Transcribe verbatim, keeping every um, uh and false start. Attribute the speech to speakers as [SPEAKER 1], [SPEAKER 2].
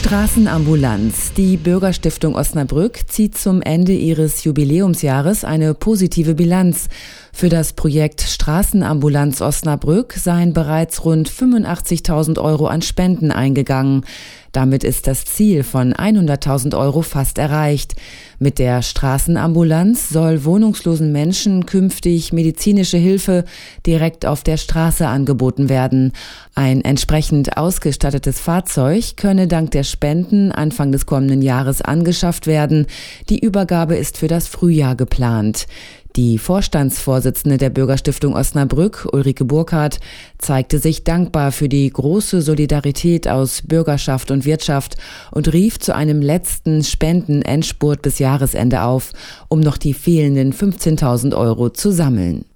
[SPEAKER 1] Straßenambulanz. Die Bürgerstiftung Osnabrück zieht zum Ende ihres Jubiläumsjahres eine positive Bilanz. Für das Projekt Straßenambulanz Osnabrück seien bereits rund fünfundachtzigtausend Euro an Spenden eingegangen. Damit ist das Ziel von hunderttausend Euro fast erreicht. Mit der Straßenambulanz soll wohnungslosen Menschen künftig medizinische Hilfe direkt auf der Straße angeboten werden. Ein entsprechend ausgestattetes Fahrzeug könne dank der Spenden Anfang des kommenden Jahres angeschafft werden. Die Übergabe ist für das Frühjahr geplant. Die Vorstandsvorsitzende der Bürgerstiftung Osnabrück, Ulrike Burkhardt, zeigte sich dankbar für die große Solidarität aus Bürgerschaft und Wirtschaft und rief zu einem letzten Spenden-Endspurt bis Jahresende auf, um noch die fehlenden fünfzehntausend Euro zu sammeln.